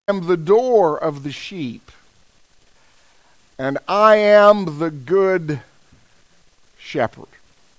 am the door of the sheep, and I am the good shepherd.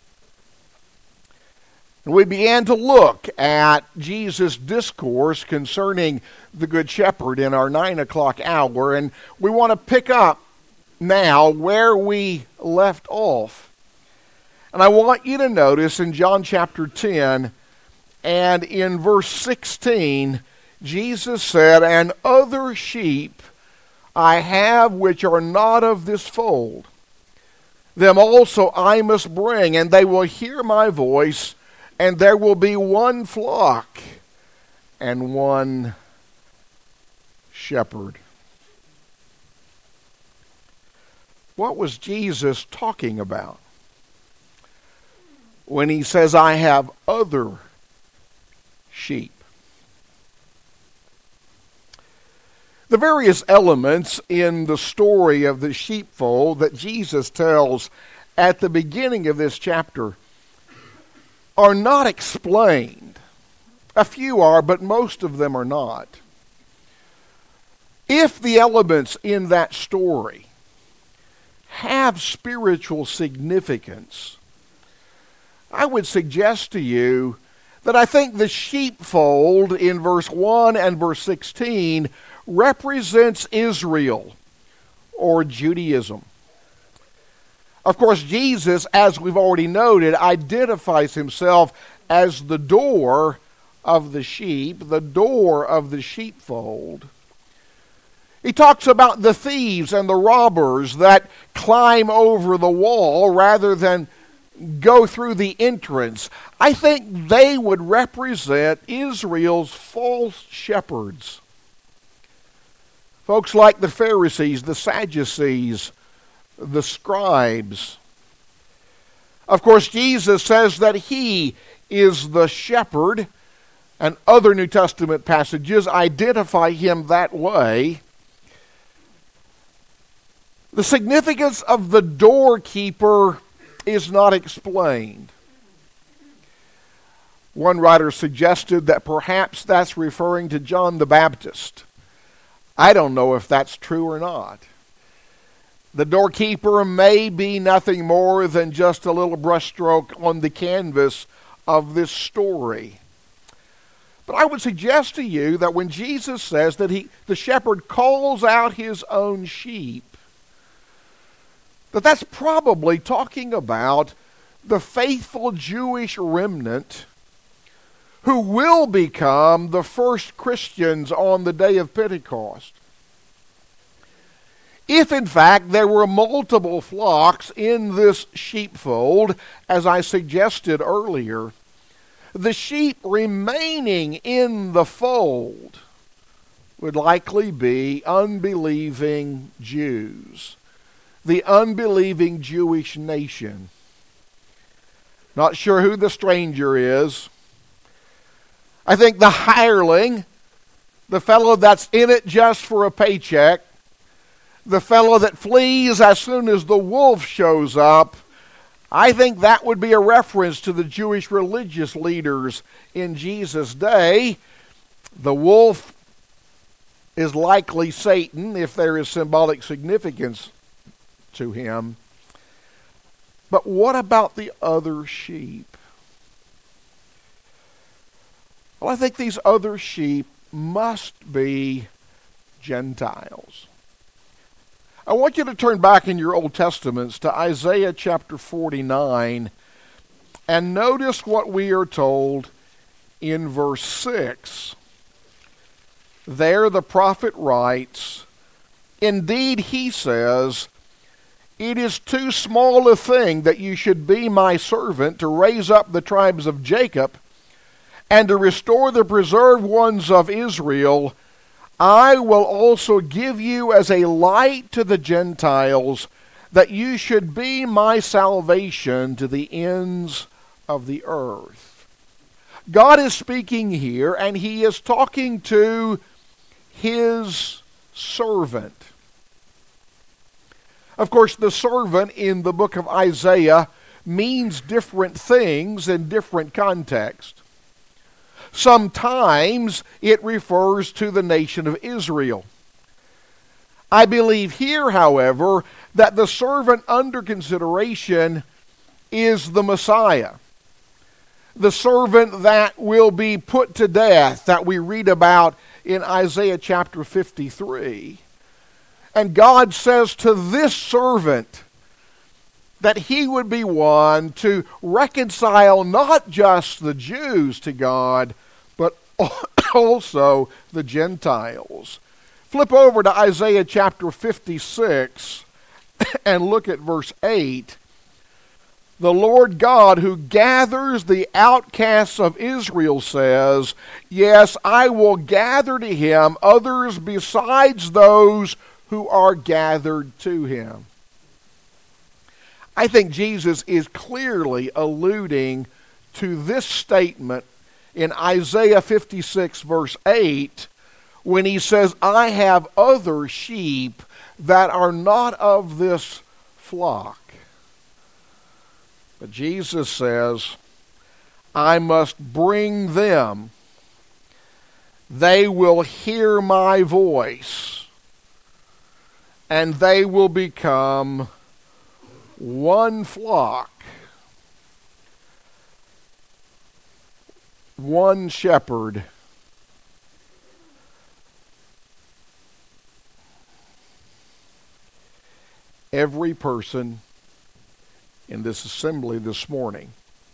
And we began to look at Jesus' discourse concerning the good shepherd in our 9 o'clock hour, and we want to pick up now where we left off. And I want you to notice in John chapter 10 and in verse 16, Jesus said, "And other sheep I have which are not of this fold. Them also I must bring, and they will hear my voice, and there will be one flock and one shepherd." What was Jesus talking about when he says, "I have other sheep"? The various elements in the story of the sheepfold that Jesus tells at the beginning of this chapter are not explained. A few are, but most of them are not. If the elements in that story have spiritual significance, I would suggest to you that I think the sheepfold in verse 1 and verse 16 represents Israel or Judaism. Of course, Jesus, as we've already noted, identifies himself as the door of the sheep, the door of the sheepfold. He talks about the thieves and the robbers that climb over the wall rather than go through the entrance. I think they would represent Israel's false shepherds. Folks like the Pharisees, the Sadducees, the scribes. Of course, Jesus says that he is the shepherd, and other New Testament passages identify him that way. The significance of the doorkeeper is not explained. One writer suggested that perhaps that's referring to John the Baptist. I don't know if that's true or not. The doorkeeper may be nothing more than just a little brushstroke on the canvas of this story. But I would suggest to you that when Jesus says that the shepherd calls out his own sheep, that's probably talking about the faithful Jewish remnant who will become the first Christians on the day of Pentecost. If, in fact, there were multiple flocks in this sheepfold, as I suggested earlier, the sheep remaining in the fold would likely be unbelieving Jews, the unbelieving Jewish nation. Not sure who the stranger is. I think the hireling, the fellow that's in it just for a paycheck, the fellow that flees as soon as the wolf shows up, I think that would be a reference to the Jewish religious leaders in Jesus' day. The wolf is likely Satan, if there is symbolic significance to him. But what about the other sheep? Well, I think these other sheep must be Gentiles. I want you to turn back in your Old Testaments to Isaiah chapter 49 and notice what we are told in verse 6. There the prophet writes, "Indeed," he says, "it is too small a thing that you should be my servant to raise up the tribes of Jacob and to restore the preserved ones of Israel. I will also give you as a light to the Gentiles, that you should be my salvation to the ends of the earth." God is speaking here, and he is talking to his servant. Of course, the servant in the book of Isaiah means different things in different contexts. Sometimes it refers to the nation of Israel. I believe here, however, that the servant under consideration is the Messiah. The servant that will be put to death that we read about in Isaiah chapter 53. And God says to this servant that he would be one to reconcile not just the Jews to God, but also the Gentiles. Flip over to Isaiah chapter 56 and look at verse 8. The Lord God who gathers the outcasts of Israel says, "Yes, I will gather to him others besides those who are gathered to him." I think Jesus is clearly alluding to this statement in Isaiah 56 verse 8 when he says, "I have other sheep that are not of this flock." But Jesus says, "I must bring them. They will hear my voice, and they will become one flock, one shepherd." Every person in this assembly this morning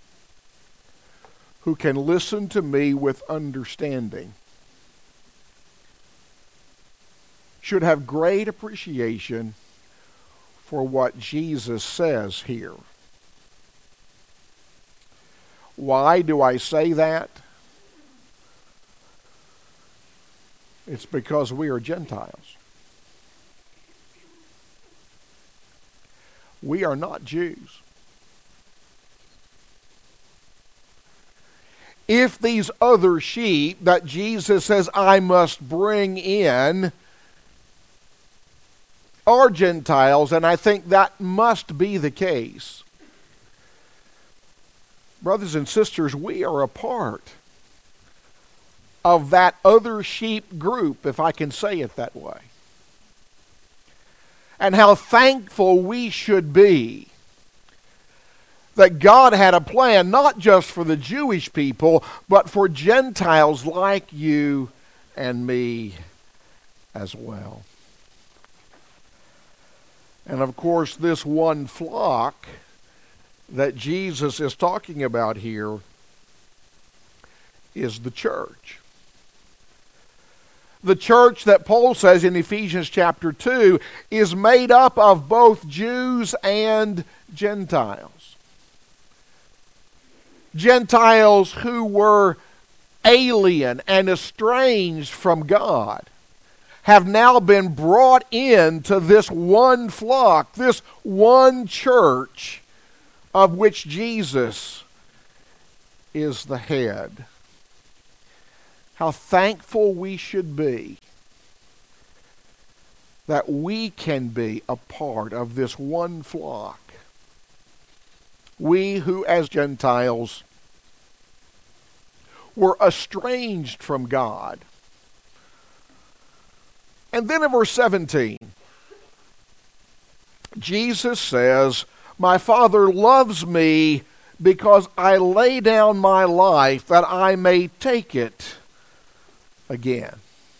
who can listen to me with understanding should have great appreciation for what Jesus says here. Why do I say that? It's because we are Gentiles. We are not Jews. If these other sheep that Jesus says I must bring in are Gentiles, and I think that must be the case, brothers and sisters, we are a part of that other sheep group, if I can say it that way. And how thankful we should be that God had a plan not just for the Jewish people, but for Gentiles like you and me as well. And of course, this one flock that Jesus is talking about here is the church. The church that Paul says in Ephesians chapter 2 is made up of both Jews and Gentiles. Gentiles who were alien and estranged from God have now been brought into this one flock, this one church of which Jesus is the head. How thankful we should be that we can be a part of this one flock. We who as Gentiles were estranged from God. And then in verse 17, Jesus says, "My Father loves me because I lay down my life that I may take it again."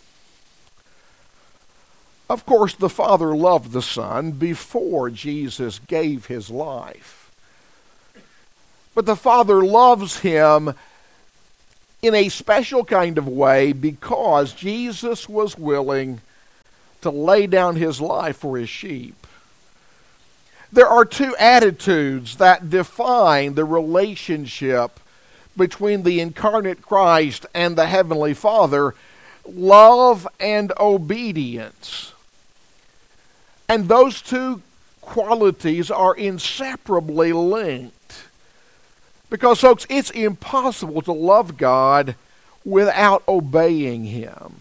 Of course, the Father loved the Son before Jesus gave his life. But the Father loves him in a special kind of way because Jesus was willing to lay down his life for his sheep. There are two attitudes that define the relationship between the incarnate Christ and the Heavenly Father: love and obedience. And those two qualities are inseparably linked. Because, folks, it's impossible to love God without obeying him.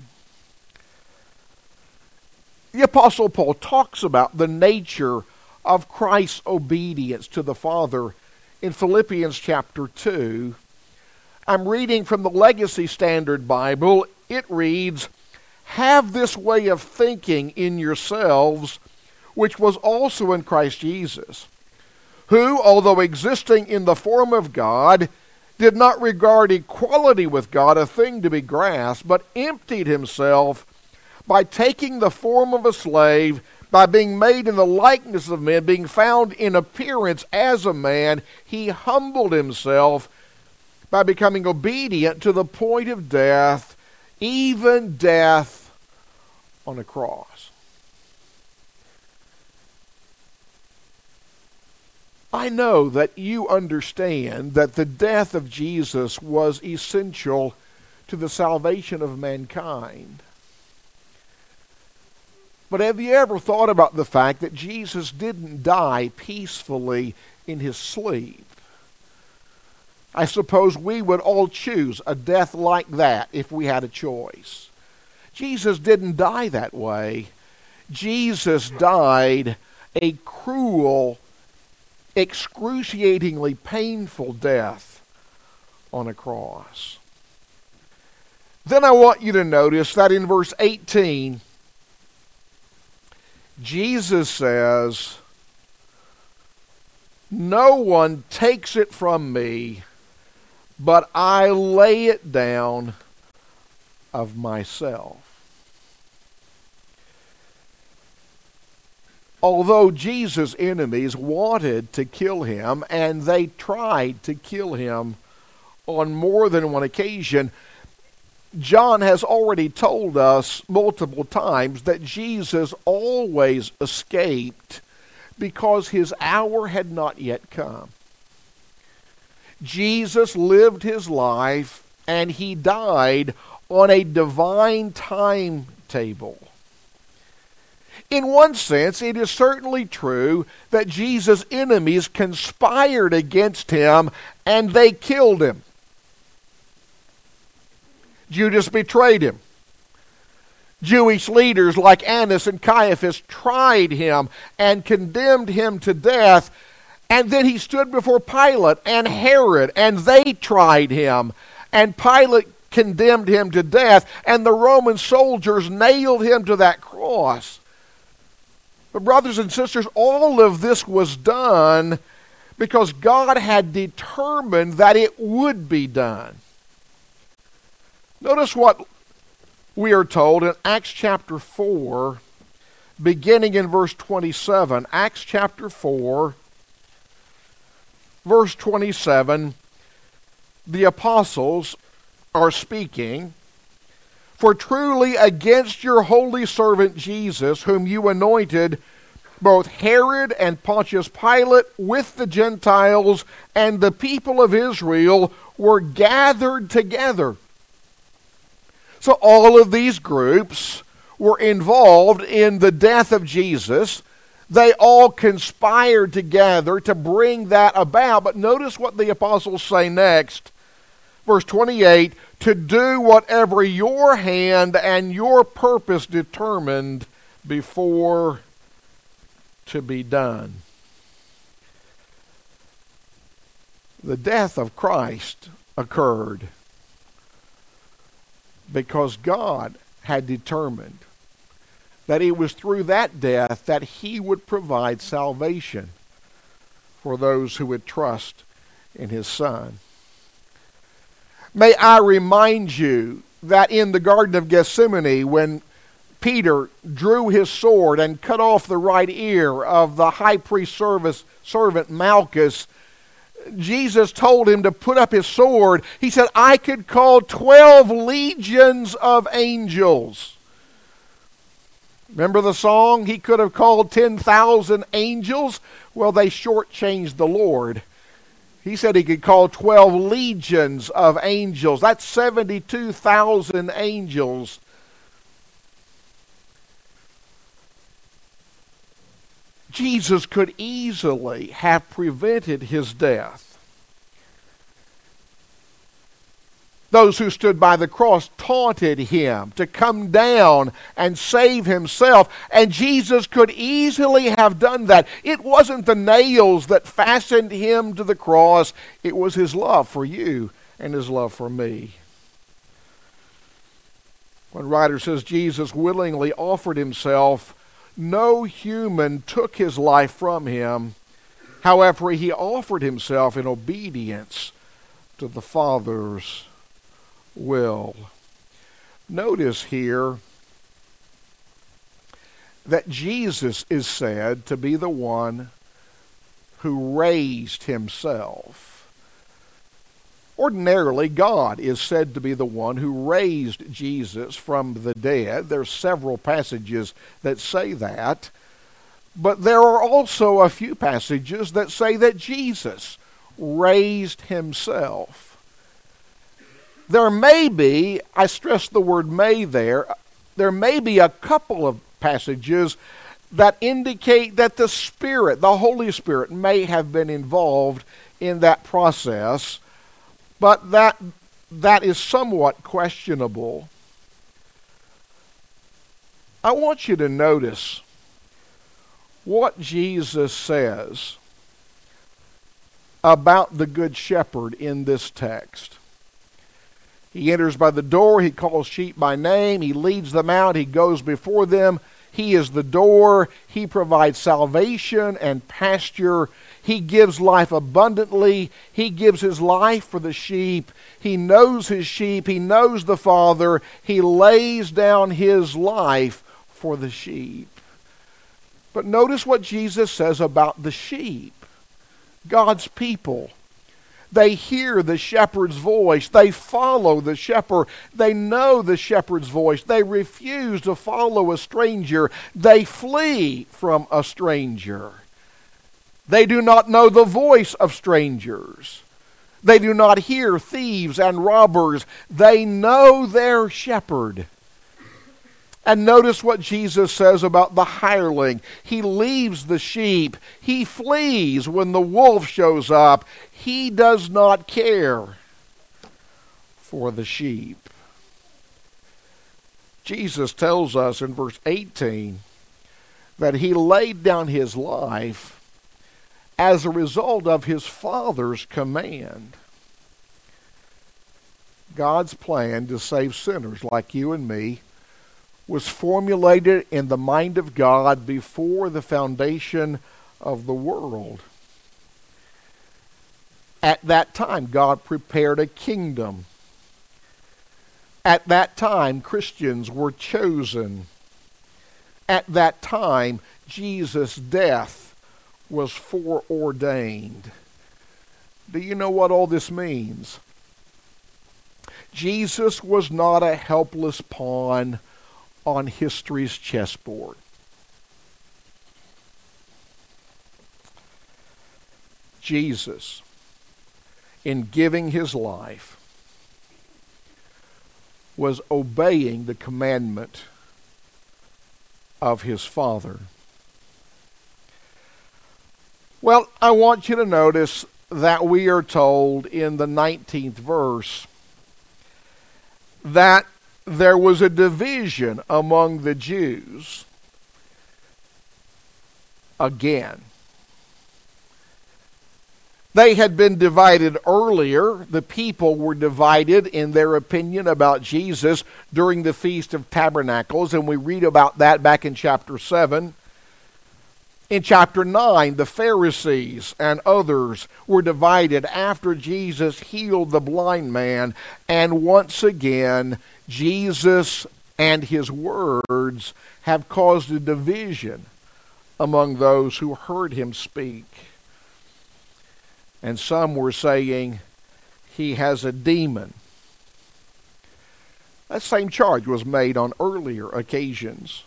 The Apostle Paul talks about the nature of Christ's obedience to the Father in Philippians chapter 2. I'm reading from the Legacy Standard Bible. It reads, "Have this way of thinking in yourselves, which was also in Christ Jesus, who, although existing in the form of God, did not regard equality with God a thing to be grasped, but emptied himself by taking the form of a slave, by being made in the likeness of men, being found in appearance as a man, he humbled himself by becoming obedient to the point of death, even death on a cross." I know that you understand that the death of Jesus was essential to the salvation of mankind. But have you ever thought about the fact that Jesus didn't die peacefully in his sleep? I suppose we would all choose a death like that if we had a choice. Jesus didn't die that way. Jesus died a cruel, excruciatingly painful death on a cross. Then I want you to notice that in verse 18, Jesus says, "No one takes it from me, but I lay it down of myself." Although Jesus' enemies wanted to kill him, and they tried to kill him on more than one occasion, John has already told us multiple times that Jesus always escaped because his hour had not yet come. Jesus lived his life and he died on a divine timetable. In one sense, it is certainly true that Jesus' enemies conspired against him and they killed him. Judas betrayed him. Jewish leaders like Annas and Caiaphas tried him and condemned him to death. And then he stood before Pilate and Herod, and they tried him. And Pilate condemned him to death, and the Roman soldiers nailed him to that cross. But brothers and sisters, all of this was done because God had determined that it would be done. Notice what we are told in Acts chapter 4, beginning in verse 27. Acts chapter 4, verse 27, the apostles are speaking, "For truly against your holy servant Jesus, whom you anointed, both Herod and Pontius Pilate with the Gentiles and the people of Israel were gathered together." So all of these groups were involved in the death of Jesus. They all conspired together to bring that about. But notice what the apostles say next. Verse 28, "To do whatever your hand and your purpose determined before to be done." The death of Christ occurred because God had determined that it was through that death that he would provide salvation for those who would trust in his Son. May I remind you that in the Garden of Gethsemane, when Peter drew his sword and cut off the right ear of the high priest servant Malchus, Jesus told him to put up his sword. He said, "I could call 12 legions of angels." Remember the song? He could have called 10,000 angels. Well, they shortchanged the Lord. He said he could call 12 legions of angels. That's 72,000 angels. Jesus could easily have prevented his death. Those who stood by the cross taunted him to come down and save himself, and Jesus could easily have done that. It wasn't the nails that fastened him to the cross, it was his love for you and his love for me. One writer says Jesus willingly offered himself. No human took his life from him. However, he offered himself in obedience to the Father's will. Notice here that Jesus is said to be the one who raised himself. Ordinarily, God is said to be the one who raised Jesus from the dead. There's several passages that say that. But there are also a few passages that say that Jesus raised himself. There may be, I stress the word may there may be a couple of passages that indicate that the Spirit, the Holy Spirit, may have been involved in that process. But that is somewhat questionable. I want you to notice what Jesus says about the Good Shepherd in this text. He enters by the door, he calls sheep by name, he leads them out, he goes before them. He is the door, he provides salvation and pasture. He gives life abundantly. He gives his life for the sheep. He knows his sheep. He knows the Father. He lays down his life for the sheep. But notice what Jesus says about the sheep, God's people. They hear the shepherd's voice. They follow the shepherd. They know the shepherd's voice. They refuse to follow a stranger. They flee from a stranger. They do not know the voice of strangers. They do not hear thieves and robbers. They know their shepherd. And notice what Jesus says about the hireling. He leaves the sheep. He flees when the wolf shows up. He does not care for the sheep. Jesus tells us in verse 18 that he laid down his life as a result of his Father's command. God's plan to save sinners like you and me was formulated in the mind of God before the foundation of the world. At that time, God prepared a kingdom. At that time, Christians were chosen. At that time, Jesus' death was foreordained. Do you know what all this means? Jesus was not a helpless pawn on history's chessboard. Jesus, in giving his life, was obeying the commandment of his Father. Well, I want you to notice that we are told in the 19th verse that there was a division among the Jews again. They had been divided earlier. The people were divided in their opinion about Jesus during the Feast of Tabernacles, and we read about that back in chapter 7. In chapter 9, the Pharisees and others were divided after Jesus healed the blind man, and once again, Jesus and his words have caused a division among those who heard him speak. And some were saying he has a demon. That same charge was made on earlier occasions.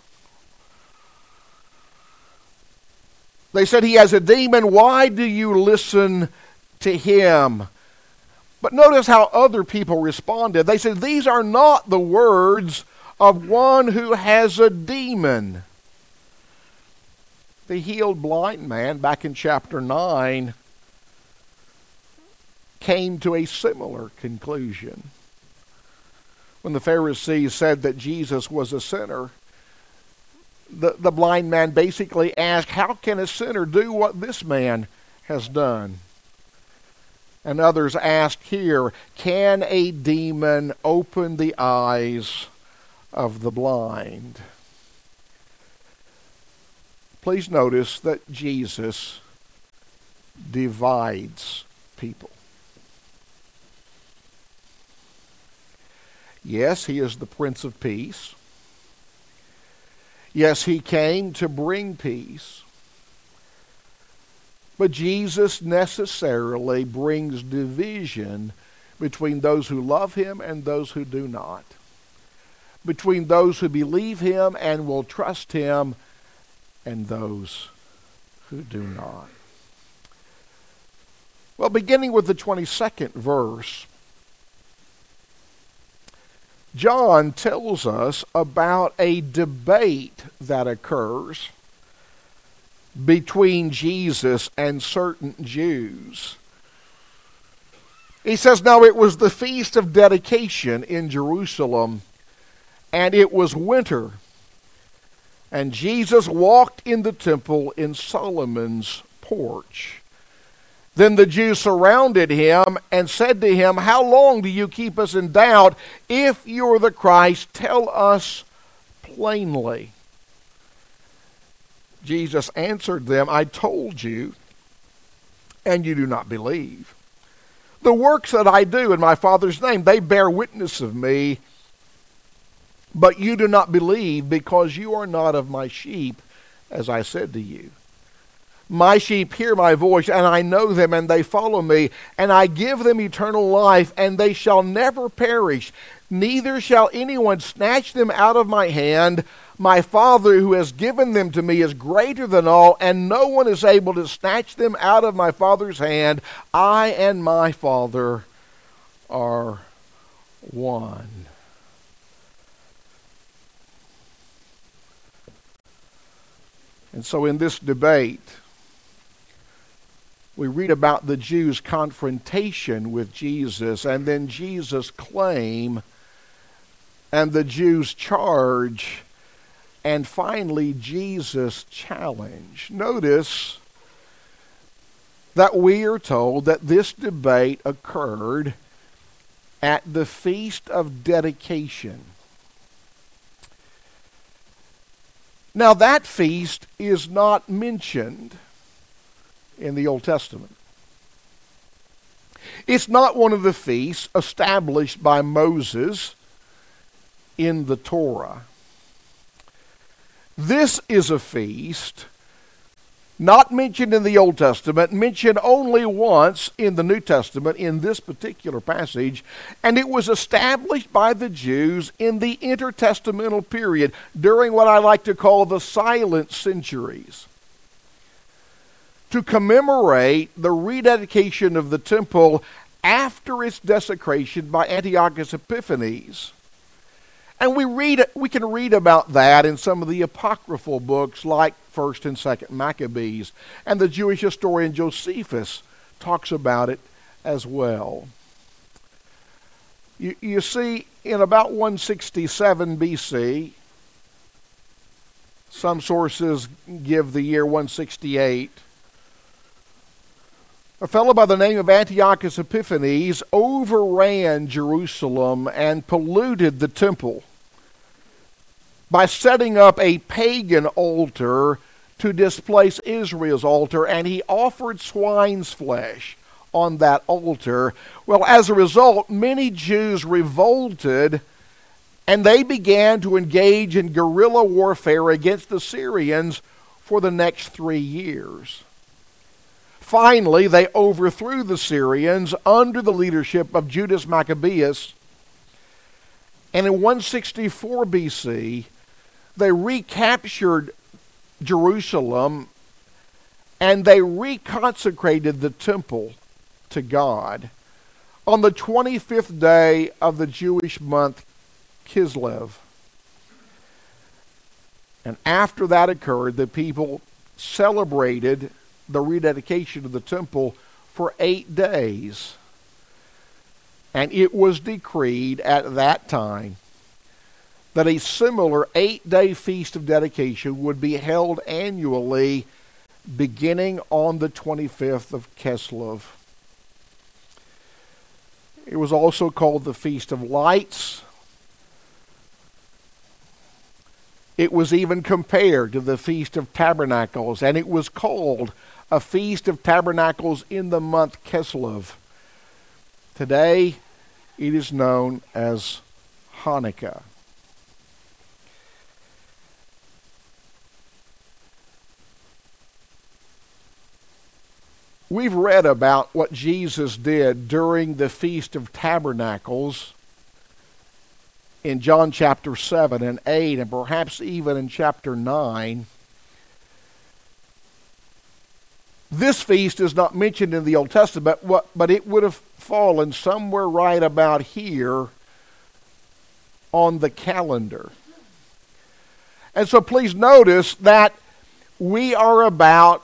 They said he has a demon. Why do you listen to him? But notice how other people responded. They said, these are not the words of one who has a demon. The healed blind man, back in chapter 9, came to a similar conclusion. When the Pharisees said that Jesus was a sinner, the blind man basically asked, how can a sinner do what this man has done? And others ask here, can a demon open the eyes of the blind? Please notice that Jesus divides people. Yes, he is the Prince of Peace. Yes, he came to bring peace. But Jesus necessarily brings division between those who love him and those who do not. Between those who believe him and will trust him and those who do not. Well, beginning with the 22nd verse, John tells us about a debate that occurs between Jesus and certain Jews. He says, now it was the Feast of Dedication in Jerusalem, and it was winter. And Jesus walked in the temple in Solomon's porch. Then the Jews surrounded him and said to him, how long do you keep us in doubt? If you're the Christ, tell us plainly. Jesus answered them, I told you, and you do not believe. The works that I do in my Father's name, they bear witness of me, but you do not believe because you are not of my sheep, as I said to you. My sheep hear my voice, and I know them, and they follow me, and I give them eternal life, and they shall never perish, neither shall anyone snatch them out of my hand. My Father who has given them to me is greater than all, and no one is able to snatch them out of my Father's hand. I and my Father are one. And so in this debate, we read about the Jews' confrontation with Jesus, and then Jesus' claim, and the Jews' charge, and finally Jesus' challenge. Notice that we are told that this debate occurred at the Feast of Dedication. Now that feast is not mentioned in the Old Testament. It's not one of the feasts established by Moses in the Torah. This is a feast not mentioned in the Old Testament, mentioned only once in the New Testament in this particular passage, and it was established by the Jews in the intertestamental period during what I like to call the silent centuries, to commemorate the rededication of the temple after its desecration by Antiochus Epiphanes. And we can read about that in some of the apocryphal books like 1st and 2nd Maccabees, and the Jewish historian Josephus talks about it as well. You see, in about 167 BC, some sources give the year 168, a fellow by the name of Antiochus Epiphanes overran Jerusalem and polluted the temple by setting up a pagan altar to displace Israel's altar, and he offered swine's flesh on that altar. Well, as a result, many Jews revolted, and they began to engage in guerrilla warfare against the Syrians for the next 3 years. Finally, they overthrew the Syrians under the leadership of Judas Maccabeus, and in 164 BC, they recaptured Jerusalem, and they reconsecrated the temple to God on the 25th day of the Jewish month Kislev. And after that occurred, the people celebrated the rededication of the temple for 8 days. And it was decreed at that time that a similar 8-day feast of dedication would be held annually beginning on the 25th of Kislev. It was also called the Feast of Lights. It was even compared to the Feast of Tabernacles, and it was called a Feast of Tabernacles in the month Kislev. Today, it is known as Hanukkah. We've read about what Jesus did during the Feast of Tabernacles in John chapter 7 and 8, and perhaps even in chapter 9. This feast is not mentioned in the Old Testament, but it would have fallen somewhere right about here on the calendar. And so please notice that we are about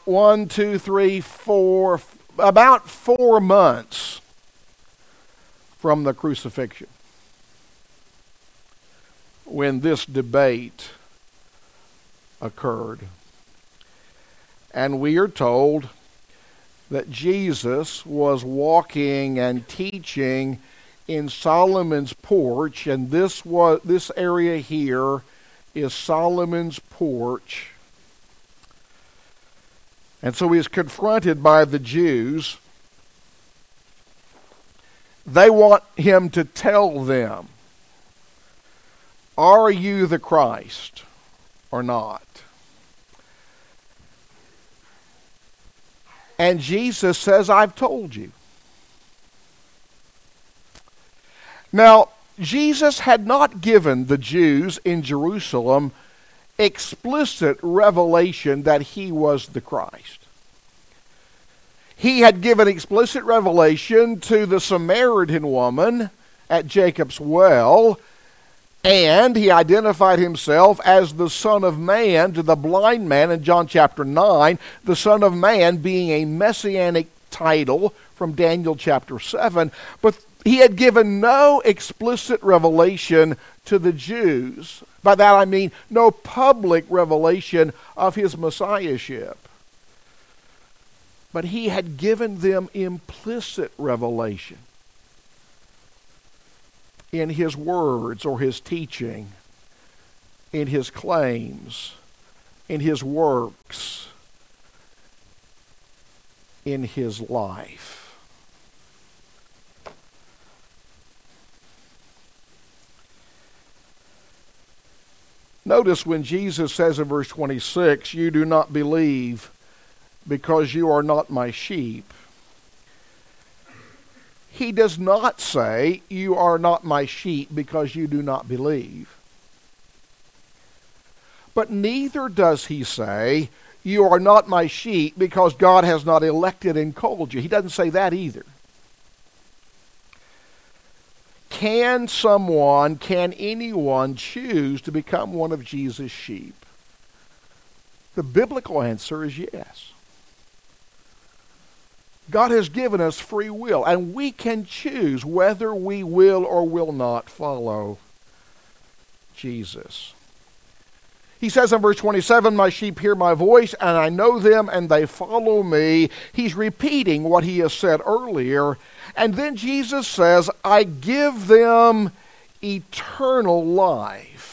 4 months from the crucifixion when this debate occurred. And we are told that Jesus was walking and teaching in Solomon's porch, and this area here is Solomon's porch. And so he is confronted by the Jews. They want him to tell them, are you the Christ or not? And Jesus says, I've told you. Now, Jesus had not given the Jews in Jerusalem explicit revelation that he was the Christ. He had given explicit revelation to the Samaritan woman at Jacob's well, and he identified himself as the Son of Man to the blind man in John chapter 9, the Son of Man being a messianic title from Daniel chapter 7, but he had given no explicit revelation to the Jews. By that I mean no public revelation of his messiahship. But he had given them implicit revelation in his words or his teaching, in his claims, in his works, in his life. Notice when Jesus says in verse 26, you do not believe because you are not my sheep. He does not say, you are not my sheep because you do not believe. But neither does he say, you are not my sheep because God has not elected and called you. He doesn't say that either. Can anyone choose to become one of Jesus' sheep? The biblical answer is yes. God has given us free will, and we can choose whether we will or will not follow Jesus. He says in verse 27, my sheep hear my voice, and I know them, and they follow me. He's repeating what he has said earlier. And then Jesus says, I give them eternal life.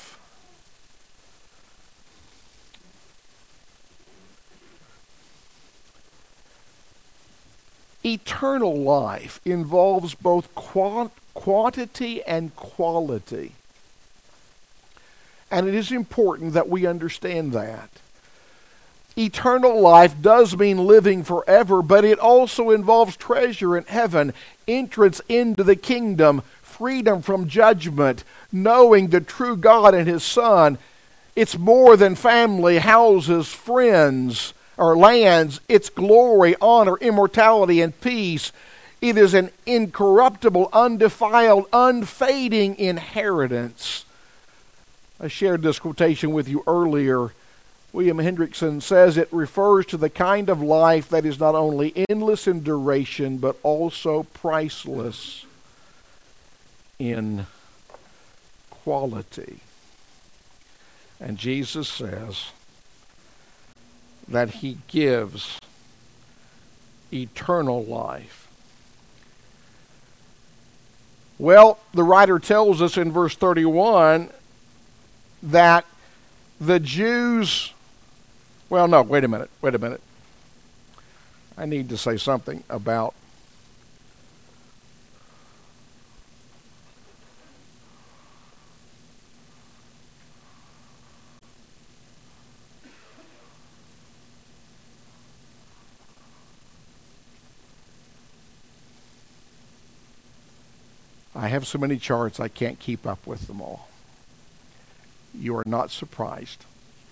Eternal life involves both quantity and quality. And it is important that we understand that. Eternal life does mean living forever, but it also involves treasure in heaven, entrance into the kingdom, freedom from judgment, knowing the true God and his Son. It's more than family, houses, friends, or lands. It's glory, honor, immortality, and peace. It is an incorruptible, undefiled, unfading inheritance. I shared this quotation with you earlier. William Hendrickson says it refers to the kind of life that is not only endless in duration, but also priceless in quality. And Jesus says that he gives eternal life. Well, the writer tells us in verse 31 that the Jews, well, no, wait a minute. I need to say something about I have so many charts I can't keep up with them all. You are not surprised.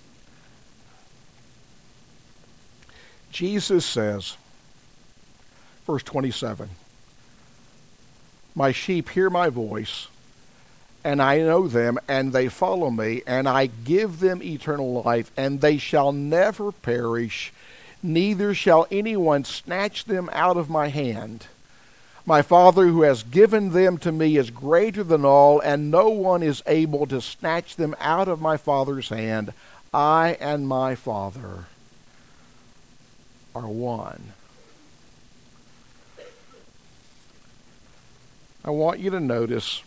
Jesus says, verse 27, "My sheep hear my voice, and I know them, and they follow me, and I give them eternal life, and they shall never perish, neither shall anyone snatch them out of my hand. My Father who has given them to me is greater than all, and no one is able to snatch them out of my Father's hand. I and my Father are one." I want you to notice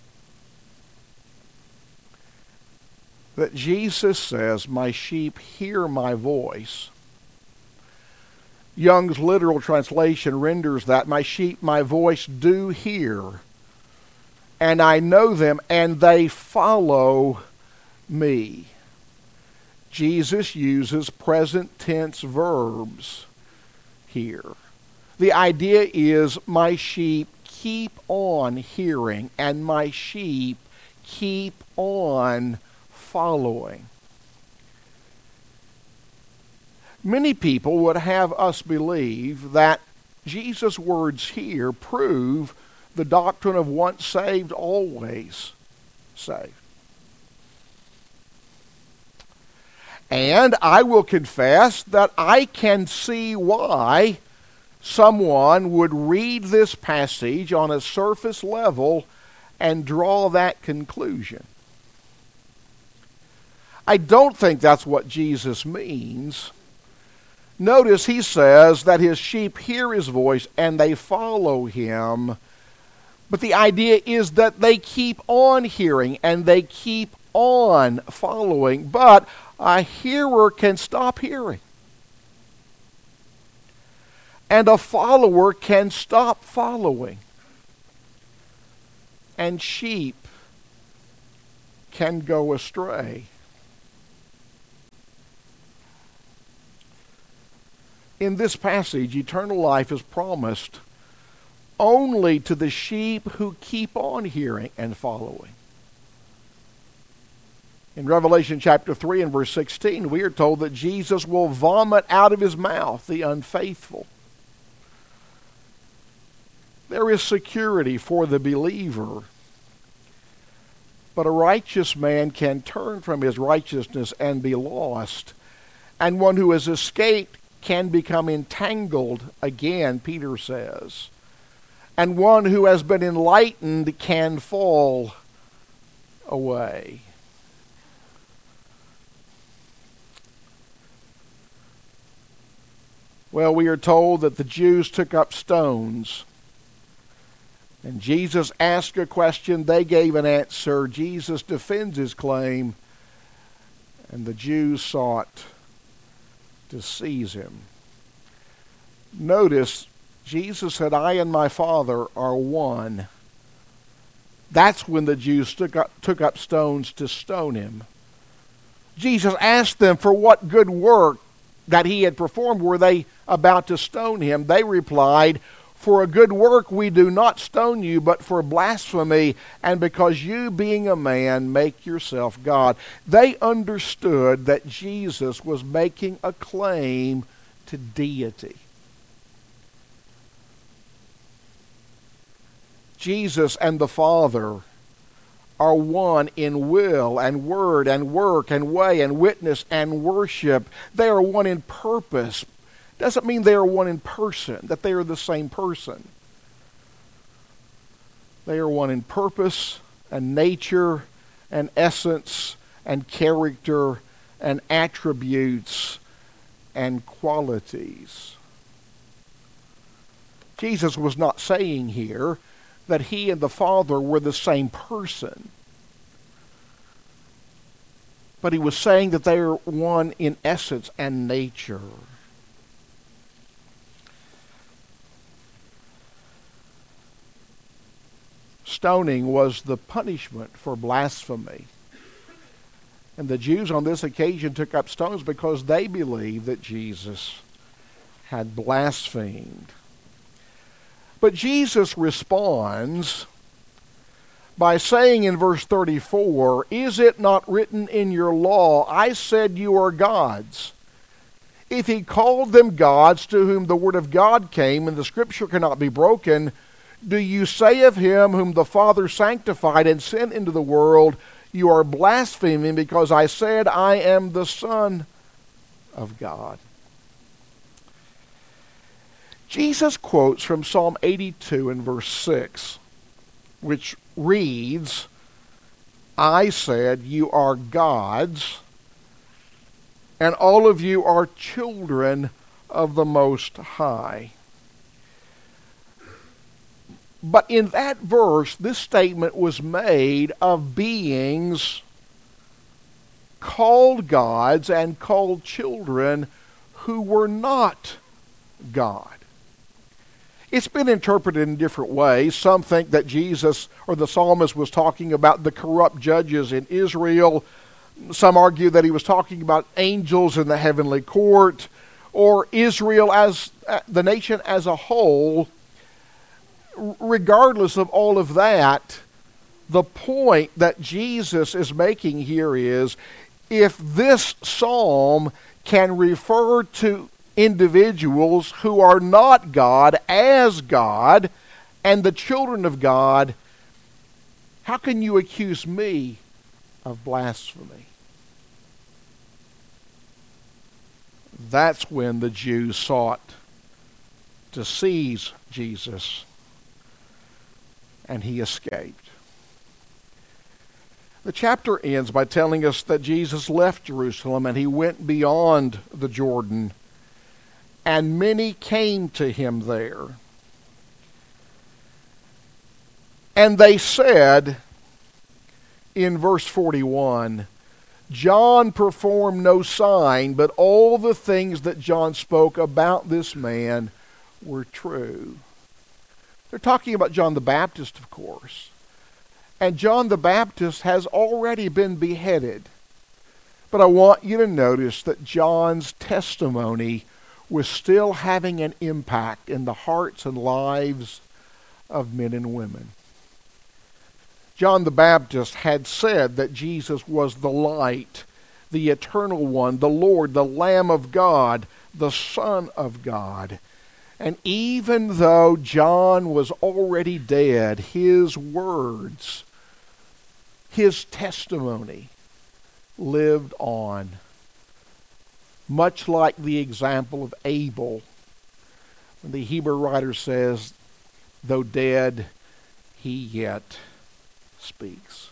that Jesus says, "My sheep hear my voice." Young's literal translation renders that, "My sheep my voice do hear, and I know them, and they follow me." Jesus uses present tense verbs here. The idea is my sheep keep on hearing, and my sheep keep on following. Many people would have us believe that Jesus' words here prove the doctrine of once saved, always saved. And I will confess that I can see why someone would read this passage on a surface level and draw that conclusion. I don't think that's what Jesus means. Notice he says that his sheep hear his voice and they follow him. But the idea is that they keep on hearing and they keep on following. But a hearer can stop hearing. And a follower can stop following. And sheep can go astray. In this passage, eternal life is promised only to the sheep who keep on hearing and following. In Revelation chapter 3 and verse 16, we are told that Jesus will vomit out of his mouth the unfaithful. There is security for the believer, but a righteous man can turn from his righteousness and be lost, and one who has escaped can become entangled again, Peter says. And one who has been enlightened can fall away. Well, we are told that the Jews took up stones. And Jesus asked a question, they gave an answer. Jesus defends his claim, and the Jews sought to seize him. Notice, Jesus said, "I and my Father are one." That's when the Jews took up stones to stone him. Jesus asked them for what good work that he had performed were they about to stone him. They replied, "For a good work we do not stone you, but for blasphemy, and because you, being a man, make yourself God." They understood that Jesus was making a claim to deity. Jesus and the Father are one in will and word and work and way and witness and worship. They are one in purpose. Doesn't mean they are one in person, that they are the same person. They are one in purpose and nature and essence and character and attributes and qualities. Jesus was not saying here that he and the Father were the same person. But he was saying that they are one in essence and nature. Stoning was the punishment for blasphemy. And the Jews on this occasion took up stones because they believed that Jesus had blasphemed. But Jesus responds by saying in verse 34, "Is it not written in your law, I said you are gods? If he called them gods to whom the word of God came, and the scripture cannot be broken, do you say of him whom the Father sanctified and sent into the world, you are blaspheming because I said I am the Son of God?" Jesus quotes from Psalm 82 and verse 6, which reads, "I said you are gods, and all of you are children of the Most High." But in that verse, this statement was made of beings called gods and called children who were not God. It's been interpreted in different ways. Some think that Jesus or the psalmist was talking about the corrupt judges in Israel. Some argue that he was talking about angels in the heavenly court, or Israel as the nation as a whole. Regardless of all of that, the point that Jesus is making here is, if this psalm can refer to individuals who are not God as God and the children of God, how can you accuse me of blasphemy? That's when the Jews sought to seize Jesus, and he escaped. The chapter ends by telling us that Jesus left Jerusalem and he went beyond the Jordan, and many came to him there. And they said, in verse 41, "John performed no sign, but all the things that John spoke about this man were true." They're talking about John the Baptist, of course. And John the Baptist has already been beheaded. But I want you to notice that John's testimony was still having an impact in the hearts and lives of men and women. John the Baptist had said that Jesus was the light, the eternal one, the Lord, the Lamb of God, the Son of God. And even though John was already dead, his words, his testimony lived on. Much like the example of Abel, when the Hebrew writer says, "Though dead, he yet speaks."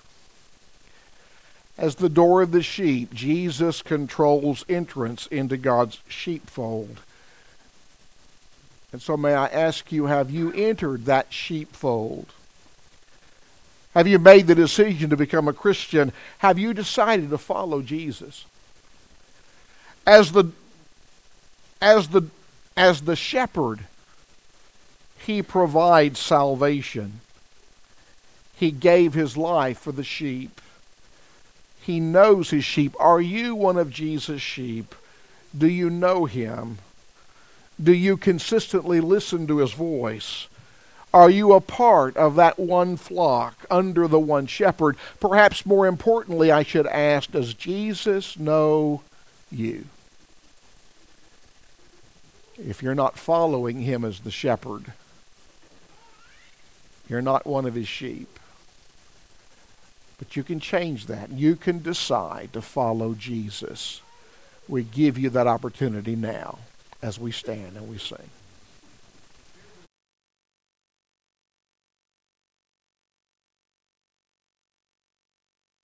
As the door of the sheep, Jesus controls entrance into God's sheepfold. And so may I ask you, have you entered that sheepfold? Have you made the decision to become a Christian? Have you decided to follow Jesus? As the shepherd, he provides salvation. He gave his life for the sheep. He knows his sheep. Are you one of Jesus' sheep? Do you know him? Do you consistently listen to his voice? Are you a part of that one flock under the one shepherd? Perhaps more importantly, I should ask, does Jesus know you? If you're not following him as the shepherd, you're not one of his sheep. But you can change that. You can decide to follow Jesus. We give you that opportunity now as we stand and we sing.